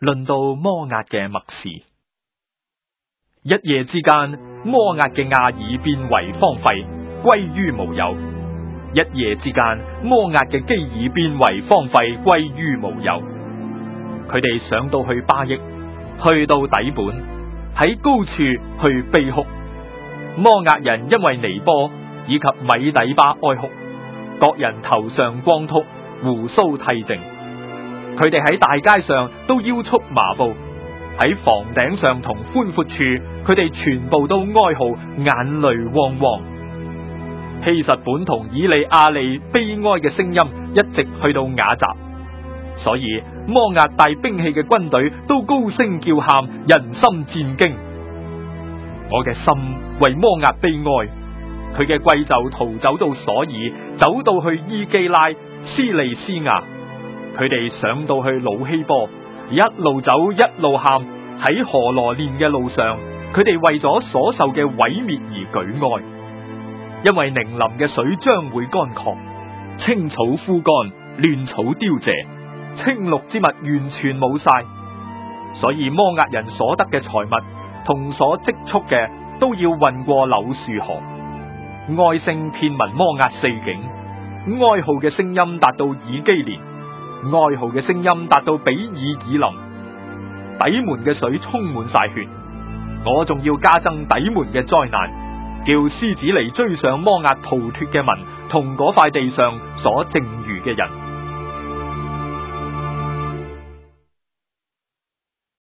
論到摩押嘅默示。一夜之間，摩押嘅亞珥變為荒廢，歸於無有；一夜之間，摩押嘅基珥變為荒廢，歸於無有。佢哋上到去巴益，去到底本，喺高處去悲哭。摩押人因為尼波以及米底巴哀哭，各人頭上光禿，鬍鬚剃淨。佢哋喺大街上都腰束麻布，喺房頂上同寬闊處，佢哋全部都哀號，眼淚汪汪。希實本同以利亞利悲哀嘅聲音一直去到雅雜，所以摩押帶兵器嘅軍隊都高聲叫喊，人心戰驚。我嘅心為摩押悲哀，佢嘅貴胄逃走到瑣珥，走到去伊基拉、斯利斯亞。佢哋上到去魯希波，一路走一路喊。喺何羅念嘅路上，佢哋為咗所受嘅毀滅而舉哀，因為寧林嘅水將會乾涸，青草枯乾，亂草凋謝，青綠之物完全冇晒。所以摩押人所得嘅財物同所積蓄嘅都要運過柳樹河。哀聲遍聞摩押四境，哀號嘅聲音達到以基連，哀號嘅聲音達到比爾以林。底門嘅水充滿晒血，我仲要加增底門嘅災難，叫獅子嚟追上摩押逃脫嘅民同嗰塊地上所剩餘嘅人。